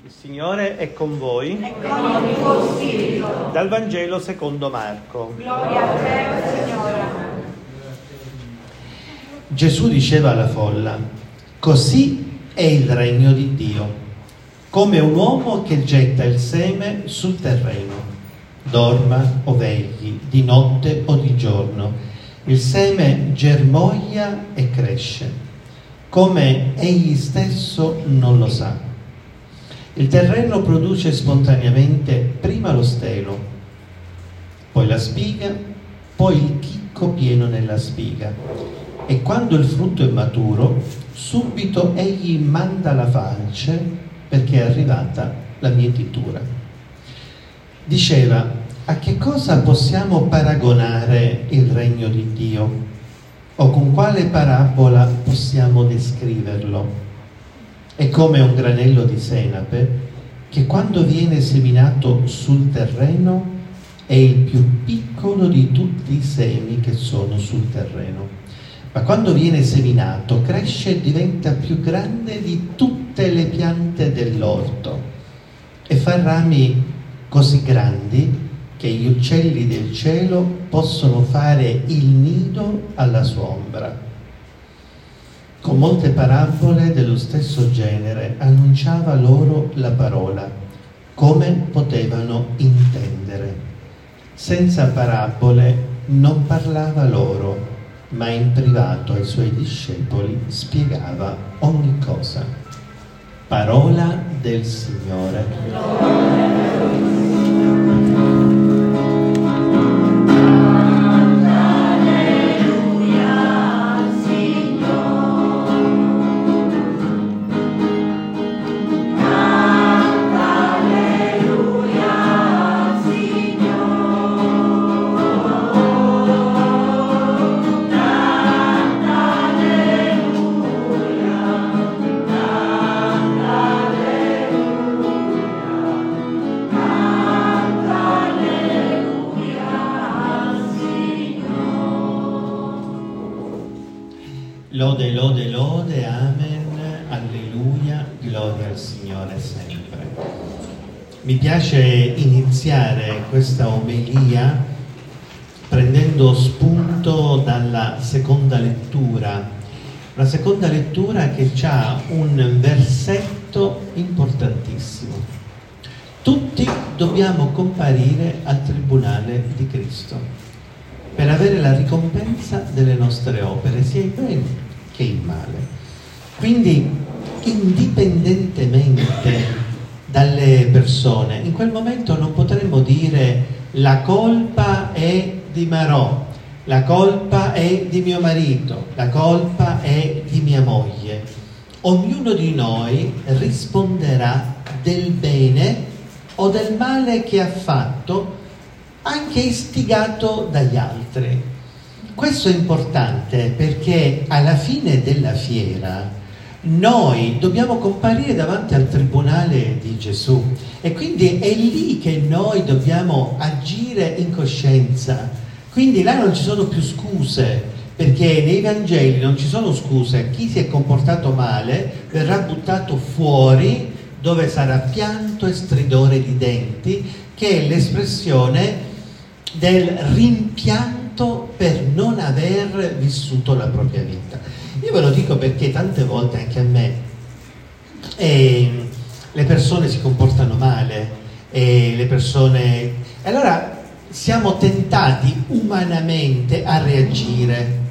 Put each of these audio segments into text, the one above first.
Il Signore è con voi. E con il tuo spirito. Dal Vangelo secondo Marco. Gloria a te, Signore. Gesù diceva alla folla: così è il regno di Dio, come un uomo che getta il seme sul terreno, dorma o vegli, di notte o di giorno, il seme germoglia e cresce, come egli stesso non lo sa. Il terreno produce spontaneamente prima lo stelo, poi la spiga, poi il chicco pieno nella spiga. E quando il frutto è maturo, subito egli manda la falce, perché è arrivata la mietitura. Diceva: a che cosa possiamo paragonare il regno di Dio? O con quale parabola possiamo descriverlo? È come un granello di senape che quando viene seminato sul terreno è il più piccolo di tutti i semi che sono sul terreno. Ma quando viene seminato cresce e diventa più grande di tutte le piante dell'orto e fa rami così grandi che gli uccelli del cielo possono fare il nido alla sua ombra. Con molte parabole dello stesso genere annunciava loro la parola, come potevano intendere. Senza parabole non parlava loro, ma in privato ai suoi discepoli spiegava ogni cosa. Parola del Signore. Lode, lode, lode, amen, alleluia, gloria al Signore sempre. Mi piace iniziare questa omelia prendendo spunto dalla seconda lettura, una seconda lettura che ha un versetto importantissimo. Tutti dobbiamo comparire al tribunale di Cristo per avere la ricompensa delle nostre opere, sia in bene che in male. Quindi, indipendentemente dalle persone, in quel momento non potremmo dire la colpa è di Marò, la colpa è di mio marito, la colpa è di mia moglie. Ognuno di noi risponderà del bene o del male che ha fatto, anche istigato dagli altri. Questo è importante perché alla fine della fiera noi dobbiamo comparire davanti al tribunale di Gesù e quindi è lì che noi dobbiamo agire in coscienza. Quindi là non ci sono più scuse, perché nei Vangeli non ci sono scuse. Chi si è comportato male verrà buttato fuori, dove sarà pianto e stridore di denti, che è l'espressione del rimpianto per non aver vissuto la propria vita. Io ve lo dico perché tante volte anche a me le persone si comportano male e allora siamo tentati umanamente a reagire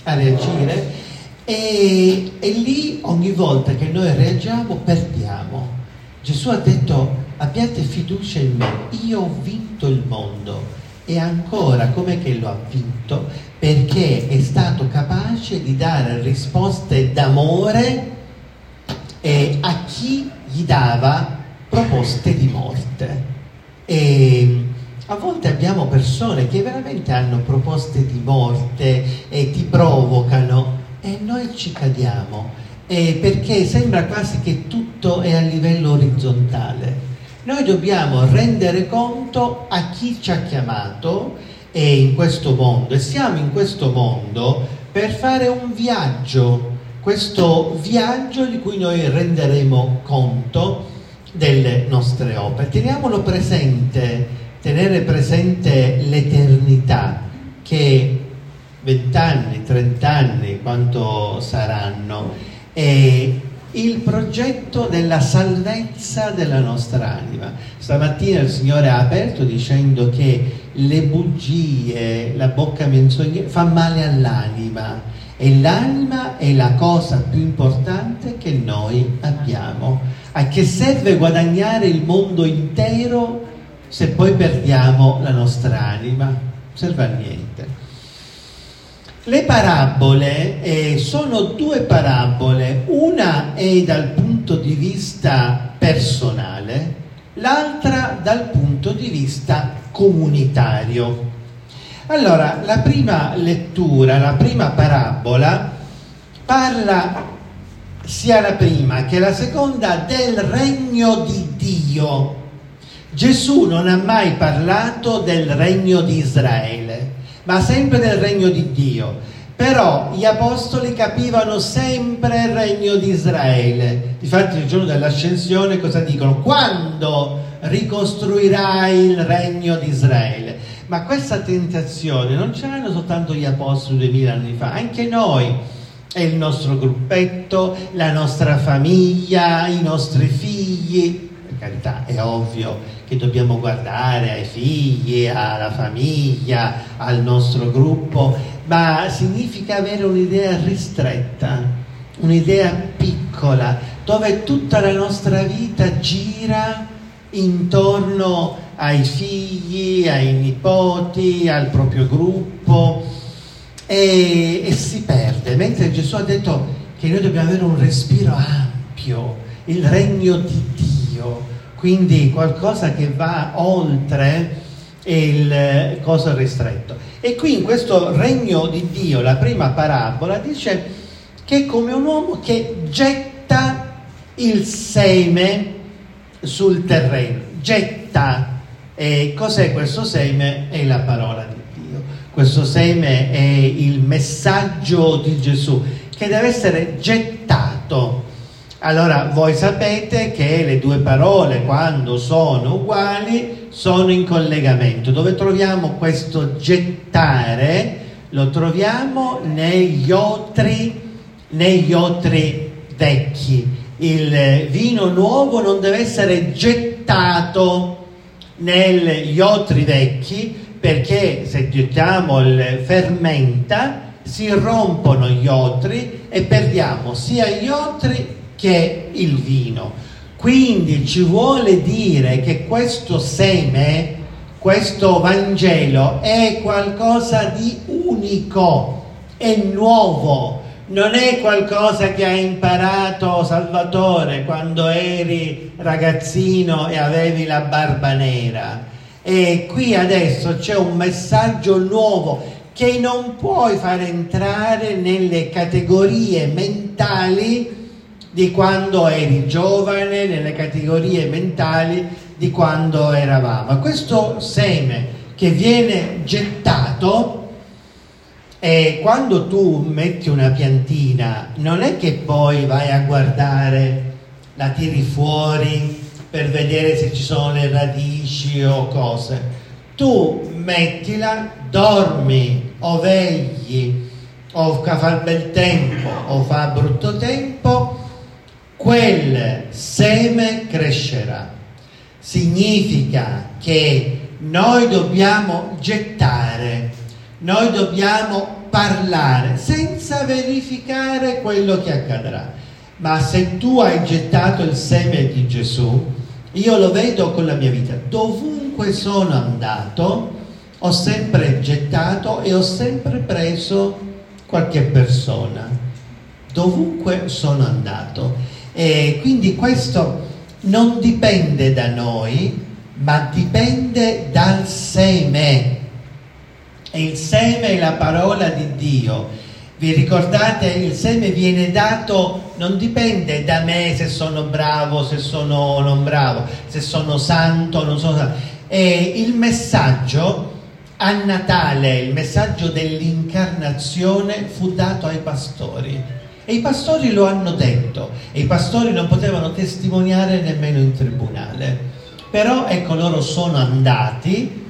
e lì ogni volta che noi reagiamo perdiamo. Gesù ha detto: abbiate fiducia in me, io ho vinto il mondo. E ancora, com'è che lo ha vinto? Perché è stato capace di dare risposte d'amore a chi gli dava proposte di morte. E a volte abbiamo persone che veramente hanno proposte di morte e ti provocano e noi ci cadiamo, perché sembra quasi che tutto è a livello orizzontale. Noi dobbiamo rendere conto a chi ci ha chiamato in questo mondo, e siamo in questo mondo per fare un viaggio, questo viaggio di cui noi renderemo conto delle nostre opere. Teniamolo presente, tenere presente l'eternità, che 20 anni, 30 anni, quanto saranno, e il progetto della salvezza della nostra anima. Stamattina il Signore ha aperto dicendo che le bugie, la bocca menzognera fa male all'anima, e l'anima è la cosa più importante che noi abbiamo. A che serve guadagnare il mondo intero se poi perdiamo la nostra anima? Non serve a niente. Le parabole sono due parabole, una è dal punto di vista personale, l'altra dal punto di vista comunitario. Allora, la prima lettura, la prima parabola, parla sia la prima che la seconda del regno di Dio. Gesù non ha mai parlato del regno di Israele, ma sempre del regno di Dio. Però gli apostoli capivano sempre il regno di Israele. Difatti il giorno dell'ascensione cosa dicono? Quando ricostruirai il regno di Israele? Ma questa tentazione non ce l'hanno soltanto gli apostoli 2000 anni fa, anche noi. È il nostro gruppetto, la nostra famiglia, i nostri figli. Per carità, è ovvio che dobbiamo guardare ai figli, alla famiglia, al nostro gruppo, ma significa avere un'idea ristretta, un'idea piccola, dove tutta la nostra vita gira intorno ai figli, ai nipoti, al proprio gruppo, e si perde, mentre Gesù ha detto che noi dobbiamo avere un respiro ampio, il regno di Dio, quindi qualcosa che va oltre il coso ristretto. E qui in questo regno di Dio, la prima parabola dice che è come un uomo che getta il seme sul terreno, getta. E cos'è questo seme? È la parola di Dio. Questo seme è il messaggio di Gesù che deve essere gettato. Allora voi sapete che le due parole, quando sono uguali, sono in collegamento. Dove troviamo questo gettare? Lo troviamo negli otri vecchi. Il vino nuovo non deve essere gettato negli otri vecchi, perché se gettiamo il fermenta si rompono gli otri e perdiamo sia gli otri che il vino. Quindi ci vuole dire che questo seme, questo Vangelo è qualcosa di unico, è nuovo, non è qualcosa che hai imparato, Salvatore, quando eri ragazzino e avevi la barba nera. E qui adesso c'è un messaggio nuovo che non puoi far entrare nelle categorie mentali di quando eri giovane, nelle categorie mentali di quando eravamo. Questo seme che viene gettato, e quando tu metti una piantina non è che poi vai a guardare, la tiri fuori per vedere se ci sono le radici o cose. Tu mettila, dormi o vegli o fa bel tempo o fa brutto tempo, quel seme crescerà. Significa che noi dobbiamo gettare, noi dobbiamo parlare senza verificare quello che accadrà. Ma se tu hai gettato il seme di Gesù, io lo vedo con la mia vita, dovunque sono andato ho sempre gettato e ho sempre preso qualche persona, dovunque sono andato. E quindi questo non dipende da noi, ma dipende dal seme. E il seme è la parola di Dio. Vi ricordate? Il seme viene dato, non dipende da me se sono bravo, se sono non bravo, se sono santo o non sono santo. E il messaggio a Natale, il messaggio dell'incarnazione fu dato ai pastori. E i pastori lo hanno detto, e i pastori non potevano testimoniare nemmeno in tribunale. Però ecco, loro sono andati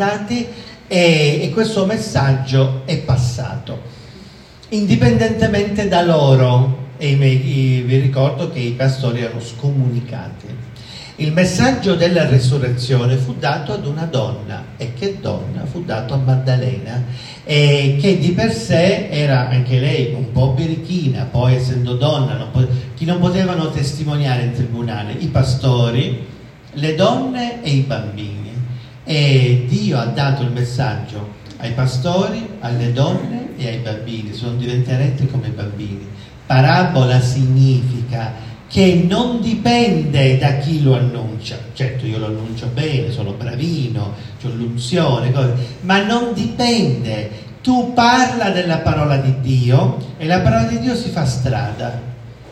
e questo messaggio è passato, indipendentemente da loro. E vi ricordo che i pastori erano scomunicati. Il messaggio della resurrezione fu dato ad una donna. E che donna? Fu dato a Maddalena, che di per sé era anche lei un po' birichina. Poi, essendo donna, chi non potevano testimoniare in tribunale? I pastori, le donne e i bambini. E Dio ha dato il messaggio ai pastori, alle donne e ai bambini. Sono diventerete come i bambini. Parabola significa che non dipende da chi lo annuncia. Certo, io lo annuncio bene, sono bravino, ho l'unzione, ma non dipende. Tu parla della parola di Dio e la parola di Dio si fa strada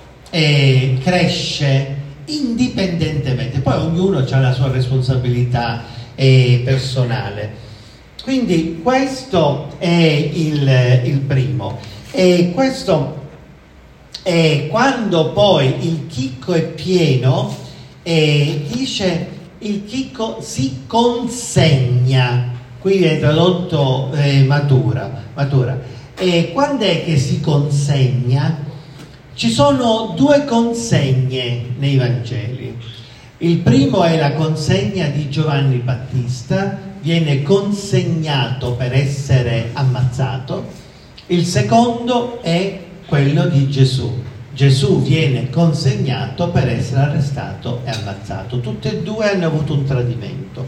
e cresce indipendentemente. Poi ognuno ha la sua responsabilità personale. Quindi questo è il primo. E questo è quando poi il chicco è pieno, dice il chicco si consegna. Qui è tradotto matura. E quando è che si consegna? Ci sono due consegne nei Vangeli. Il primo è la consegna di Giovanni Battista, viene consegnato per essere ammazzato. Il secondo è quello di Gesù. Gesù viene consegnato per essere arrestato e ammazzato. Tutte e due hanno avuto un tradimento.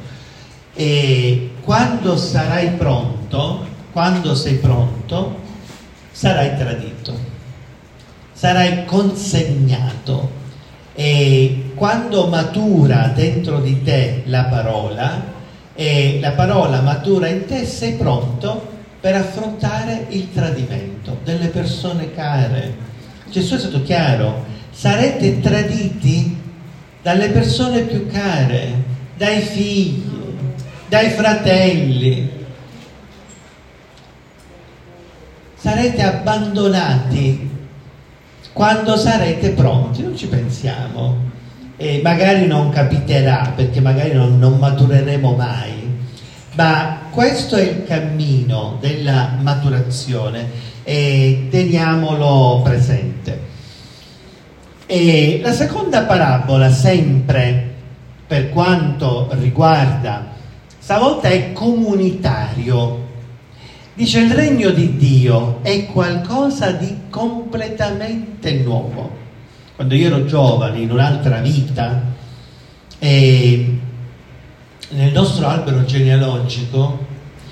E quando sarai pronto, quando sei pronto, sarai tradito, sarai consegnato. E quando matura dentro di te la parola, e la parola matura in te, sei pronto per affrontare il tradimento delle persone care. Gesù è stato chiaro: sarete traditi dalle persone più care, dai figli, dai fratelli, sarete abbandonati quando sarete pronti. Non ci pensiamo e magari non capiterà, perché magari non matureremo mai, ma questo è il cammino della maturazione e teniamolo presente. E la seconda parabola, sempre per quanto riguarda, stavolta è comunitario. Dice: il regno di Dio è qualcosa di completamente nuovo. Quando io ero giovane, in un'altra vita, nel nostro albero genealogico,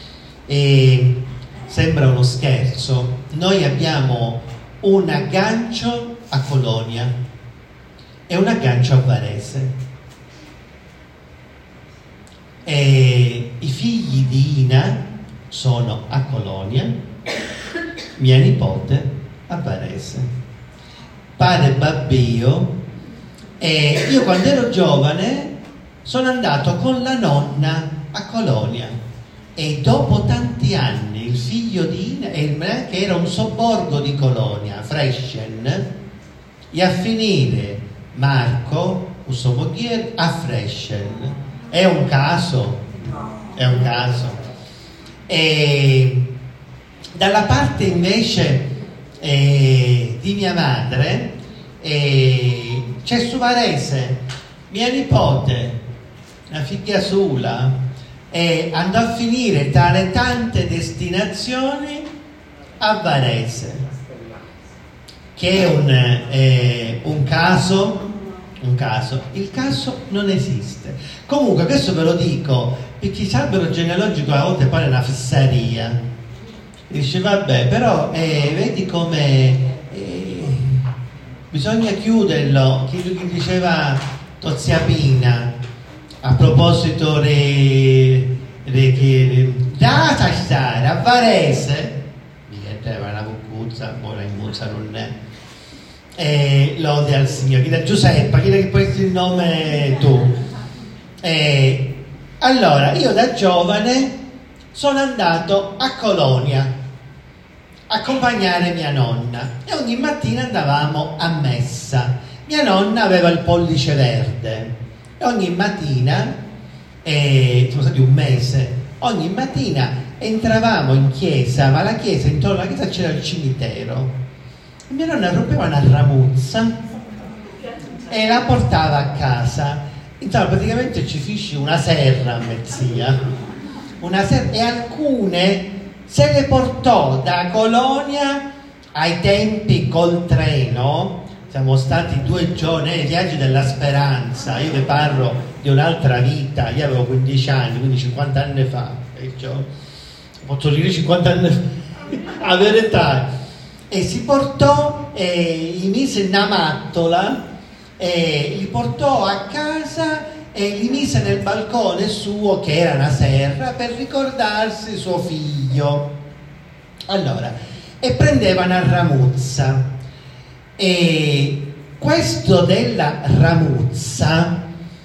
sembra uno scherzo, noi abbiamo un aggancio a Colonia e un aggancio a Varese. E i figli di Ina sono a Colonia, mia nipote a Varese. Padre Babbio, e io quando ero giovane sono andato con la nonna a Colonia, e dopo tanti anni il figlio di Ina, che era un sobborgo di Colonia, Freschen, e a finire Marco, questo moglie, a Freschen. È un caso? È un caso. E dalla parte invece di mia madre c'è su Varese mia nipote, una figlia sola, andò a finire tra le tante destinazioni a Varese, che è un caso. Il caso non esiste. Comunque questo ve lo dico perché l'albero genealogico a volte pare una fissaria. Dice vabbè, però vedi come bisogna chiuderlo. Chi diceva Tozia Pina a proposito da stare a Varese, mi chiedeva una cuccuzza, buona immuzza non è. Lode al Signore. Chi da Giuseppa, chi da che puoi essere il nome tu? Allora, io da giovane sono andato a Colonia accompagnare mia nonna e ogni mattina andavamo a messa. Mia nonna aveva il pollice verde e ogni mattina, siamo stati un mese, ogni mattina entravamo in chiesa, ma la chiesa, intorno alla chiesa c'era il cimitero. E mia nonna rompeva una ramuzza e la portava a casa. Insomma, praticamente ci feci una serra a Mezzia, e alcune se le portò da Colonia ai tempi col treno. Siamo stati 2 giorni nei viaggi della speranza. Io vi parlo di un'altra vita, io avevo 15 anni, quindi 50 anni fa, posso dire 50 anni fa, a verità. E si portò, gli mise una mattola, li portò a casa e li mise nel balcone suo, che era una serra, per ricordarsi suo figlio. Allora, e prendeva una ramuzza, e questo della ramuzza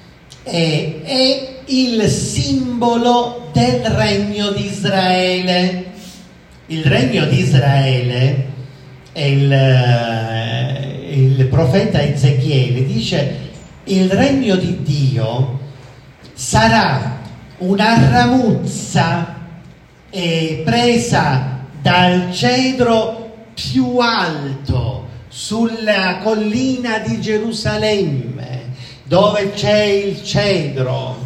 è il simbolo del regno di Israele. Il regno di Israele, il profeta Ezechiele dice: il regno di Dio sarà una ramuzza presa dal cedro più alto sulla collina di Gerusalemme, dove c'è il cedro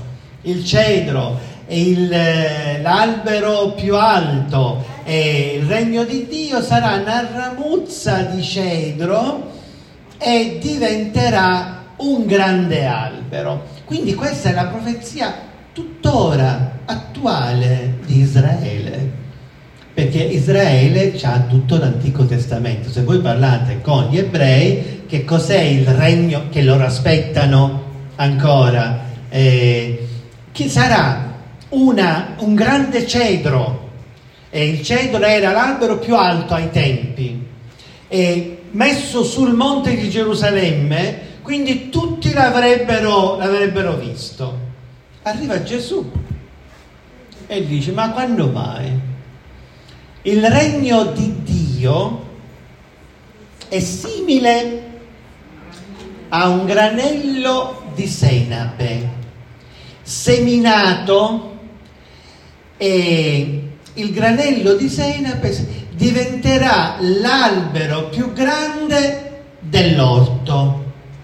è l'albero più alto, e il regno di Dio sarà una ramuzza di cedro e diventerà un grande albero. Quindi questa è la profezia tuttora attuale di Israele, perché Israele ha tutto l'Antico Testamento. Se voi parlate con gli ebrei, che cos'è il regno che loro aspettano ancora? Che sarà un grande cedro, e il cedro era l'albero più alto ai tempi, messo sul monte di Gerusalemme, quindi tutti l'avrebbero visto. Arriva Gesù e dice: ma quando mai? Il regno di Dio è simile a un granello di senape seminato, e il granello di senape diventerà l'albero più grande dell'orto.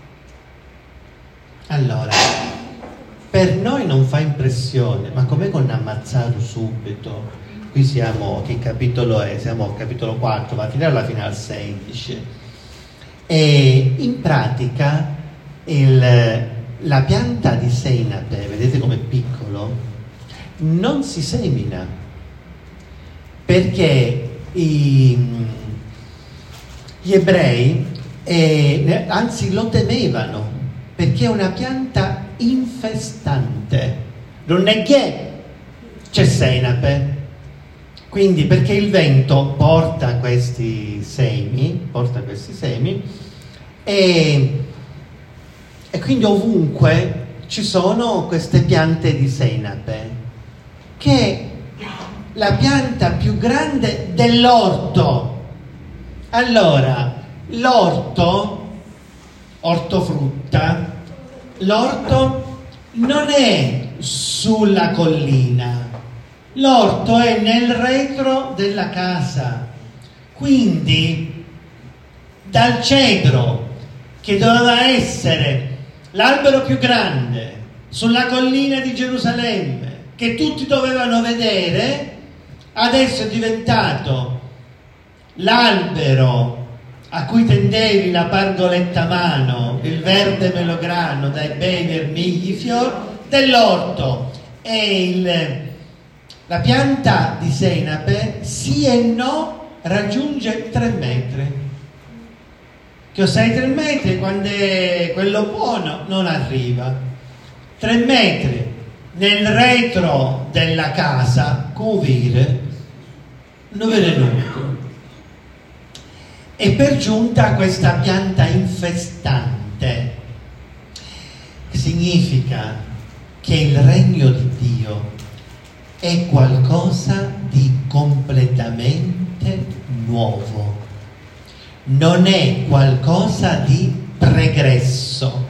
Allora, per noi non fa impressione, ma com'è con ammazzato subito? Qui siamo, che capitolo è? Siamo al capitolo 4, va a finire alla fine al 16. E in pratica la pianta di senape, vedete com'è piccolo, non si semina, perché gli ebrei anzi lo temevano, perché è una pianta infestante. Non è che c'è senape, quindi perché il vento porta questi semi e quindi ovunque ci sono queste piante di senape, che è la pianta più grande dell'orto. Allora, ortofrutta, l'orto non è sulla collina, l'orto è nel retro della casa. Quindi dal cedro, che doveva essere l'albero più grande sulla collina di Gerusalemme, che tutti dovevano vedere, adesso è diventato l'albero a cui tendevi la pargoletta a mano, il verde melograno dai bei vermigli fior dell'orto. E la pianta di senape, sì e no, raggiunge 3 metri. Che ho 6-3 metri, quando è quello buono non arriva. 3 metri nel retro della casa, cuvire, non vede nulla. E per giunta questa pianta infestante significa che il regno di Dio è qualcosa di completamente niente nuovo, non è qualcosa di pregresso,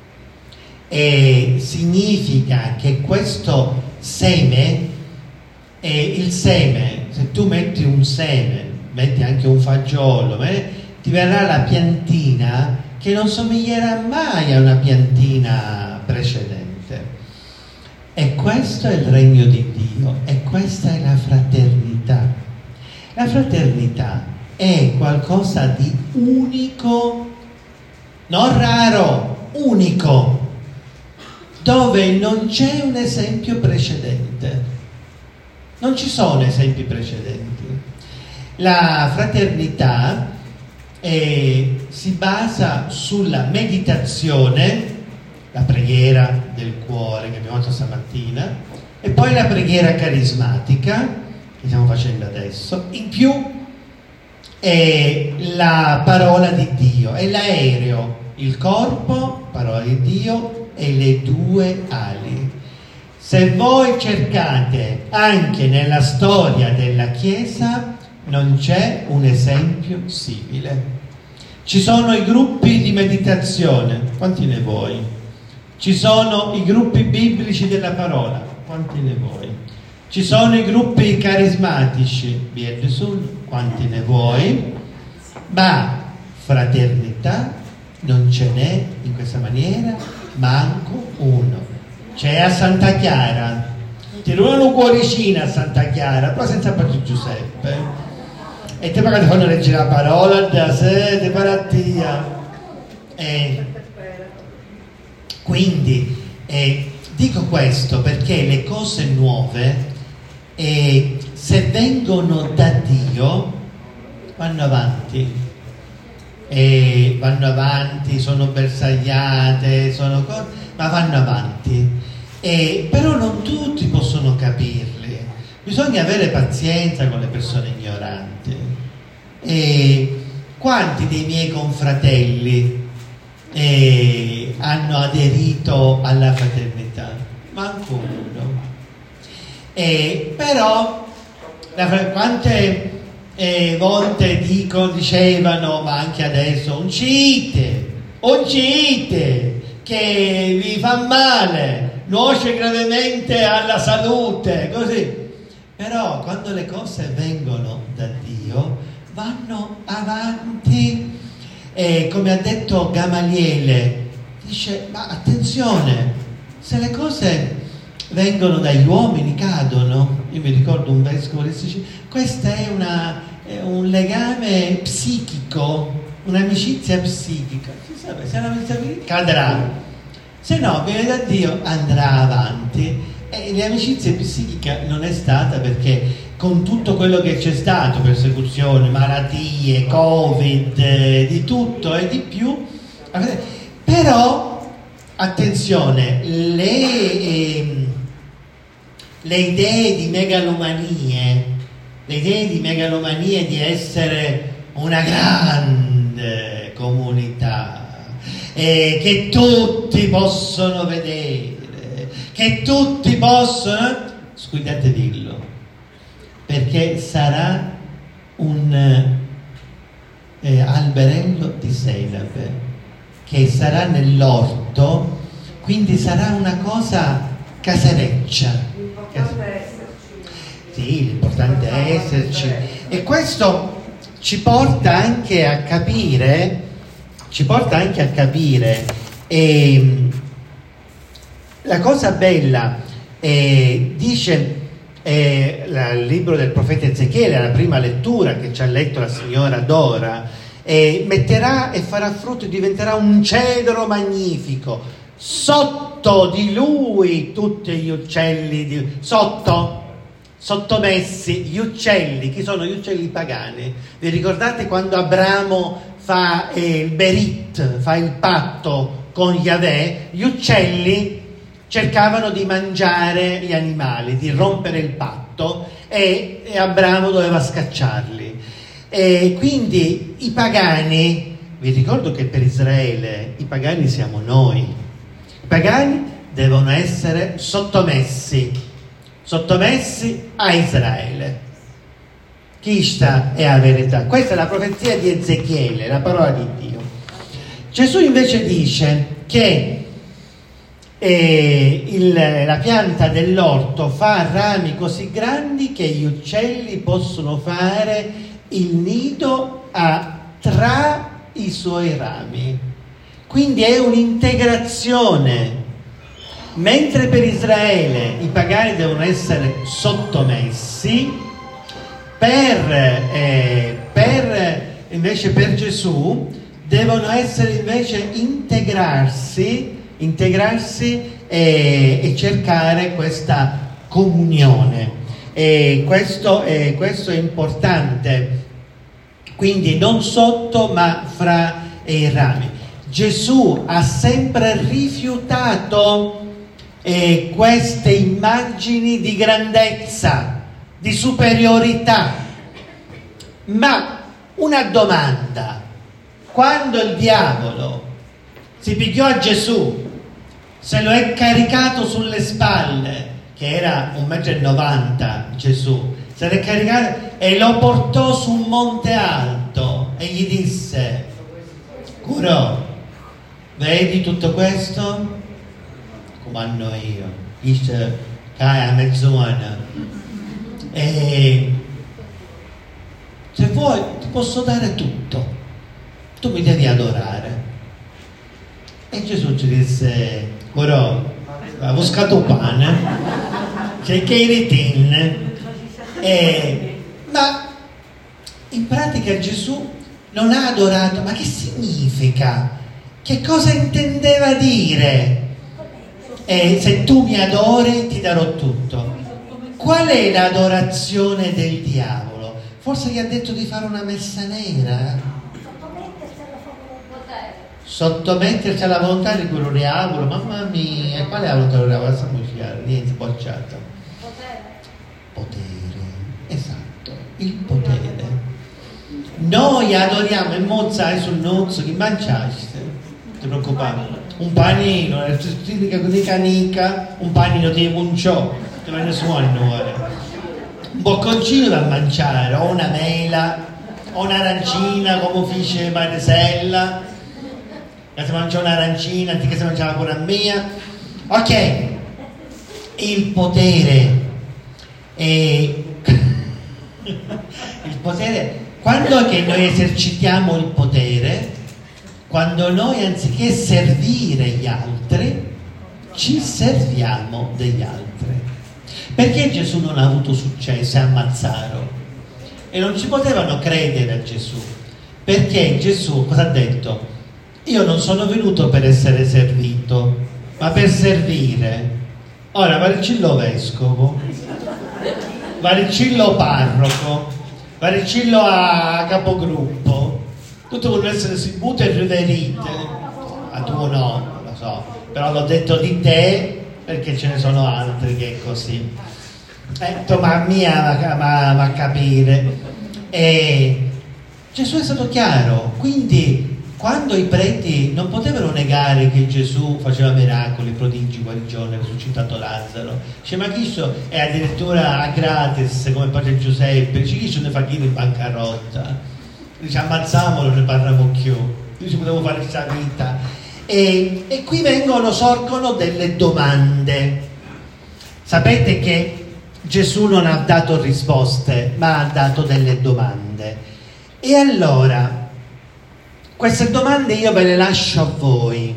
e significa che questo seme, il seme, se tu metti un seme, metti anche un fagiolo, ti verrà la piantina che non somiglierà mai a una piantina precedente. E questo è il regno di Dio, e questa è la fraternità. La fraternità è qualcosa di unico, non raro, unico, dove non c'è un esempio precedente. Non ci sono esempi precedenti. La fraternità si basa sulla meditazione, la preghiera del cuore che abbiamo fatto stamattina, e poi la preghiera carismatica che stiamo facendo adesso, in più la parola di Dio, è l'aereo, il corpo, parola di Dio, e le due ali. Se voi cercate anche nella storia della Chiesa, non c'è un esempio simile. Ci sono i gruppi di meditazione, quanti ne vuoi? Ci sono i gruppi biblici della parola, quanti ne vuoi? Ci sono i gruppi carismatici, quanti ne vuoi? Ma fraternità non ce n'è in questa maniera, manco uno. C'è a Santa Chiara, ti rubano un cuoricino a Santa Chiara, però senza Padre Giuseppe, e te magari fanno leggere la parola da sede parattia. Quindi dico questo perché le cose nuove, se vengono da Dio, vanno avanti, sono bersagliate, ma vanno avanti, però non tutti possono capirli. Bisogna avere pazienza con le persone ignoranti. Quanti dei miei confratelli hanno aderito alla fraternità? Manco uno. Però quante volte dicevano, ma anche adesso, uncite che vi fa male, nuoce gravemente alla salute, così. Però quando le cose vengono da Dio vanno avanti, come ha detto Gamaliele, dice: ma attenzione, se le cose vengono dagli uomini cadono. Io mi ricordo un vescovo che dice: questo è un legame psichico, un'amicizia psichica, si sa, se l'amicizia cadrà, se no viene da Dio, andrà avanti. E l'amicizia psichica non è stata, perché con tutto quello che c'è stato, persecuzione, malattie, Covid, di tutto e di più, però attenzione, le idee di megalomanie di essere una grande comunità, che tutti possono vedere, che tutti possono, scusate dirlo, perché sarà un alberello di senape che sarà nell'orto, quindi sarà una cosa casereccia. L'importante è esserci. Sì, l'importante è esserci. E questo ci porta anche a capire, la cosa bella, dice il libro del profeta Ezechiele, la prima lettura che ci ha letto la signora Dora, metterà e farà frutto e diventerà un cedro magnifico, sotto di lui tutti gli uccelli sottomessi gli uccelli. Chi sono gli uccelli pagani? Vi ricordate quando Abramo fa il berit, fa il patto con Yahweh? Gli uccelli cercavano di mangiare gli animali, di rompere il patto, e Abramo doveva scacciarli. E quindi i pagani, vi ricordo che per Israele i pagani siamo noi. I pagani devono essere sottomessi a Israele. Questa è la verità. Questa è la profezia di Ezechiele, la parola di Dio. Gesù invece dice che la pianta dell'orto fa rami così grandi che gli uccelli possono fare il nido tra i suoi rami. Quindi è un'integrazione. Mentre per Israele i pagani devono essere sottomessi, invece per Gesù devono essere invece integrarsi e cercare questa comunione. Questo è importante. Quindi non sotto ma fra i rami. Gesù ha sempre rifiutato queste immagini di grandezza, di superiorità. Ma una domanda: quando il diavolo si picchiò a Gesù, se lo è caricato sulle spalle, che era 1,90 m Gesù, se l'è caricato e lo portò su un monte alto e gli disse: Curò, vedi tutto questo? Comando io, dice cai a mezz'ora e se vuoi ti posso dare tutto, tu mi devi adorare. E Gesù ci disse: Curò, ha buscato un pane, c'è che i ritin. Ma in pratica Gesù non ha adorato. Ma che significa? Che cosa intendeva dire? Se tu mi adori ti darò tutto. Qual è l'adorazione del diavolo? Forse gli ha detto di fare una messa nera. Sottomettersi alla volontà di quello diavolo. Mamma mia, qual è la volontà del diavolo? Niente, bocciato. Potere, esatto, il potere. Noi adoriamo in mozza sul nozzo che mangiaste, non ti preoccupare. Un panino, di canica, un panino di munciò, che va nessuno noi. Un bocconcino da mangiare, o una mela, o un'arancina come fece Marisella, che si mangiò un'arancina, che si mangiava pure a mia. Ok, il potere. Il potere, quando è che noi esercitiamo il potere? Quando noi anziché servire gli altri ci serviamo degli altri. Perché Gesù non ha avuto successo e ammazzarono? E non ci potevano credere a Gesù, perché Gesù cosa ha detto? Io non sono venuto per essere servito, ma per servire. Ora Varicillo vescovo, Varicillo parroco, Varicillo a capogruppo, tutti vogliono essere simbute e riverite. A tu no, non lo so, però l'ho detto di te perché ce ne sono altri che è così. Ma a capire. Gesù è stato chiaro, quindi quando i preti non potevano negare che Gesù faceva miracoli, prodigi, guarigioni, ha risuscitato Lazzaro, dice: ma chi è addirittura a gratis come padre Giuseppe, dice: chi ne fa chi in bancarotta? Dice: ammazziamolo, ne parliamo più. Dice: potevo fare questa vita. E qui sorgono delle domande. Sapete che Gesù non ha dato risposte, ma ha dato delle domande. E allora, queste domande io ve le lascio a voi,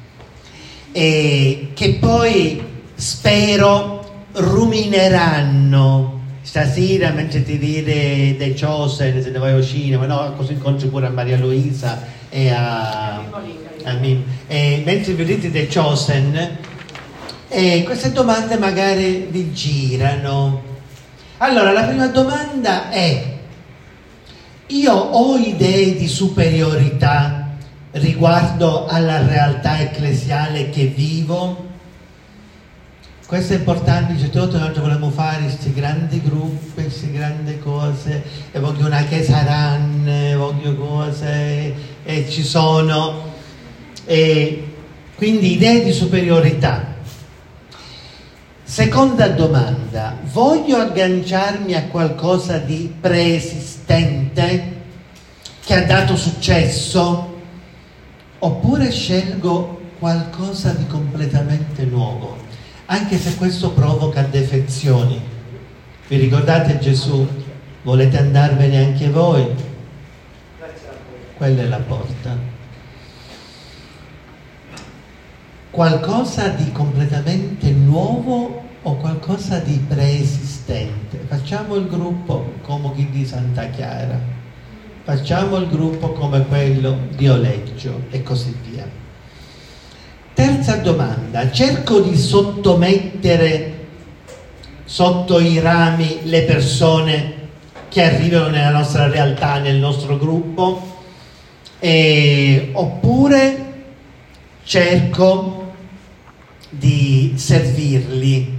che poi spero rumineranno stasera mentre ti dire dei Chosen, se ne vai al cinema, no? Così incontri pure a Maria Luisa e a mentre vi dite dei Chosen, queste domande magari vi girano. Allora, la prima domanda è: io ho idee di superiorità riguardo alla realtà ecclesiale che vivo? Questo è importante. Dice: tutto noi vogliamo fare questi grandi gruppi, queste grandi cose, e voglio una chiesa ranne, voglio cose, e ci sono, e quindi idee di superiorità. Seconda domanda, voglio agganciarmi a qualcosa di preesistente che ha dato successo oppure scelgo qualcosa di completamente nuovo, anche se questo provoca defezioni? Vi ricordate Gesù? Volete andarvene anche voi? Quella è la porta. Qualcosa di completamente nuovo o qualcosa di preesistente? Facciamo il gruppo come chi di Santa Chiara, facciamo il gruppo come quello di Oleggio e così via. Terza domanda, cerco di sottomettere sotto i rami le persone che arrivano nella nostra realtà, nel nostro gruppo, oppure cerco di servirli.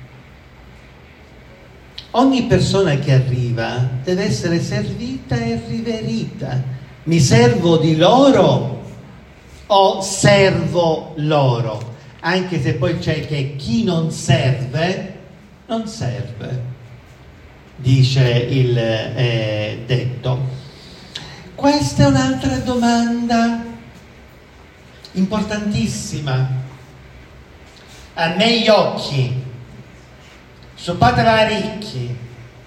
Ogni persona che arriva deve essere servita e riverita. Mi servo di loro o servo loro? Anche se poi c'è che chi non serve, non serve, dice il detto. Questa è un'altra domanda importantissima. A me gli occhi, soppatela ricchi.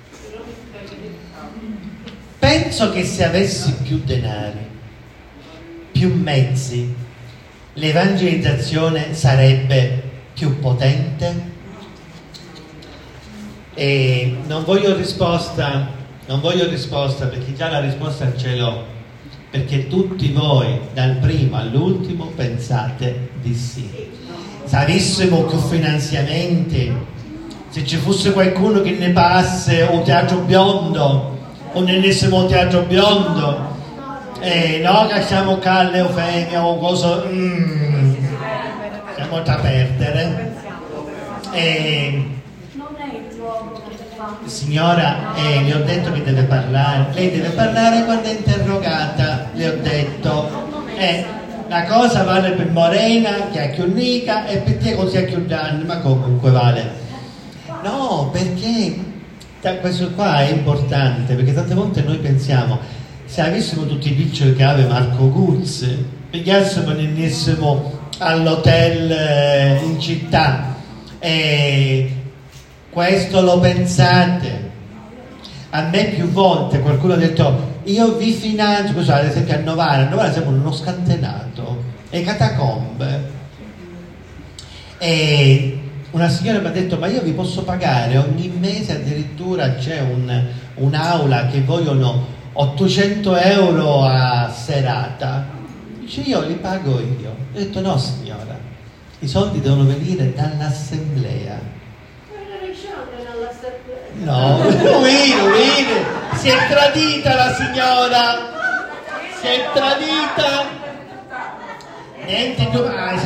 Penso che se avessi più denari, più mezzi, l'evangelizzazione sarebbe più potente? E non voglio risposta perché già la risposta ce l'ho, perché tutti voi dal primo all'ultimo pensate di sì. Se avessimo più finanziamenti, se ci fosse qualcuno che ne pagasse un teatro biondo o ne andassimo un teatro biondo, no che siamo calle o femmine o cosa, siamo da perdere. Signora, le ho detto che deve parlare, lei deve parlare quando è interrogata, le ho detto, la cosa vale per Morena che è più ricca e per te così è più grande, ma comunque vale. No, perché questo qua è importante, perché tante volte noi pensiamo, se avessimo tutti i piccioli che aveva Marco Guz, pigliassimo e andassimo all'hotel in città, questo lo pensate? A me più volte qualcuno ha detto io vi finanzio, scusate, ad esempio a Novara siamo in uno scantenato, e catacombe, e una signora mi ha detto ma io vi posso pagare ogni mese, addirittura c'è un'aula che vogliono 800 euro a serata, dice io li pago io. Ho detto no signora, i soldi devono venire dall'assemblea. No, vedi, si è tradita la signora, si è tradita. Niente,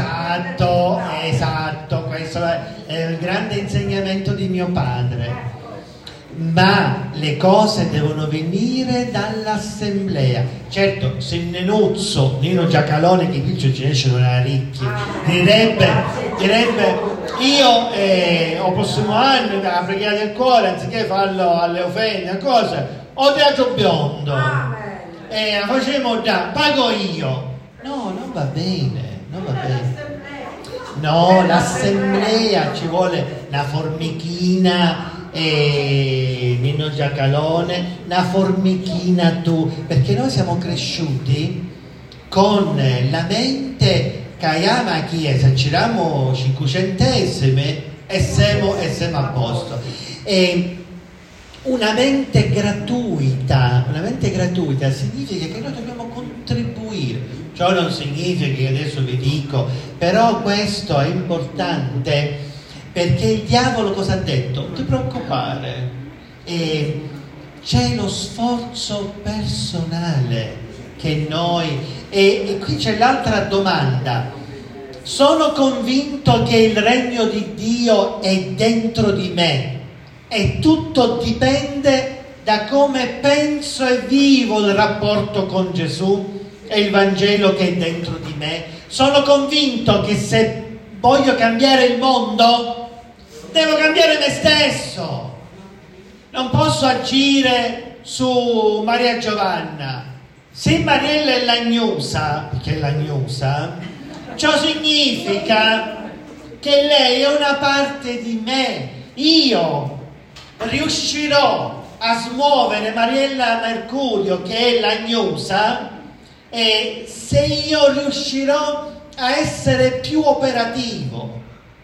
esatto, questo è il grande insegnamento di mio padre. Ma le cose devono venire dall'assemblea. Certo, se Nenuzzo, Nino Giacalone, che qui ci esce una ricchi, direbbe io o prossimo anno la preghiera del cuore, anziché farlo alle offende, cosa, o teatro biondo, facciamo già, pago io. No, non va bene. No, l'assemblea ci vuole una formichina, Nino Giacalone, una formichina tu, perché noi siamo cresciuti con la mente che abbiamo a chiesa, giriamo 5 centesimi e siamo a posto. Una mente gratuita significa che noi dobbiamo contribuire. Ciò non significa che adesso vi dico, però questo è importante, perché il diavolo cosa ha detto? Non ti preoccupare, c'è lo sforzo personale che noi, e qui c'è l'altra domanda: sono convinto che il regno di Dio è dentro di me e tutto dipende da come penso e vivo il rapporto con Gesù e il Vangelo che è dentro di me. Sono convinto che se voglio cambiare il mondo devo cambiare me stesso, non posso agire su Maria Giovanna. Se Mariella è lagnosa, perché è lagnosa, ciò significa che lei è una parte di me. Io riuscirò a smuovere Mariella Mercurio, che è lagnosa, e se io riuscirò a essere più operativo.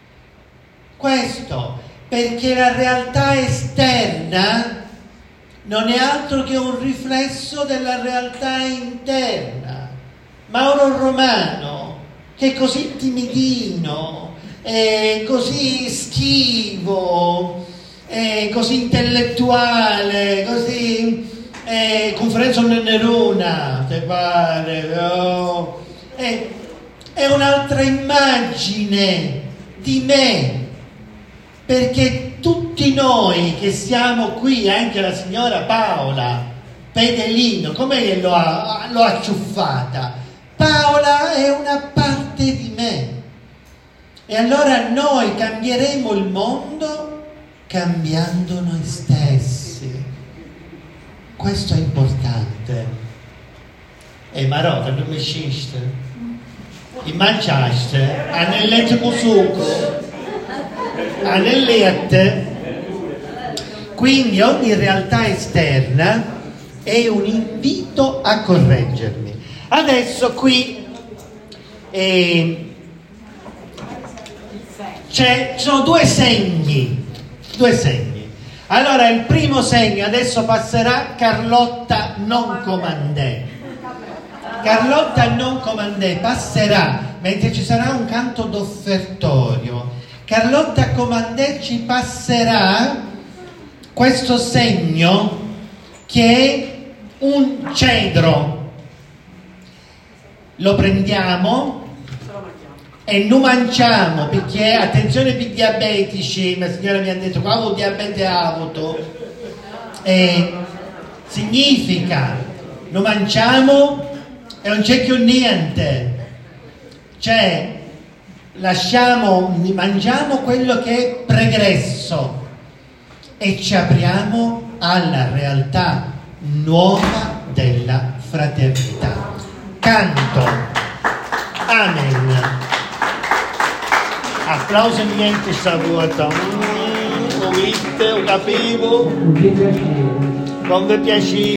Questo perché la realtà esterna non è altro che un riflesso della realtà interna. Mauro Romano, che è così timidino, è così schivo, è così intellettuale, così conferenza Neruna, te pare, no? È un'altra immagine di me, perché tutti noi che siamo qui, anche la signora Paola Pedelino, come l'ho acciuffata? Paola è una parte di me, e allora noi cambieremo il mondo cambiando noi stessi. Questo è importante. E Marota, non mi sciste? In mangiaste, nel letto con succo, nel letto. Quindi ogni realtà esterna è un invito a correggermi. Adesso qui ci sono due segni. Allora il primo segno, adesso passerà Carlotta Non Comandè. Carlotta Non Comandè passerà, mentre ci sarà un canto d'offertorio, Carlotta Comandè ci passerà questo segno che è un cedro. Lo prendiamo e non mangiamo, perché attenzione per i diabetici, la signora mi ha detto qua ho diabete avuto, significa non mangiamo e non c'è più niente, cioè mangiamo quello che è pregresso e ci apriamo alla realtà nuova della fraternità. Canto. Amen. Applauso niente saluta. Ho visto, ho capivo. Non vi piace.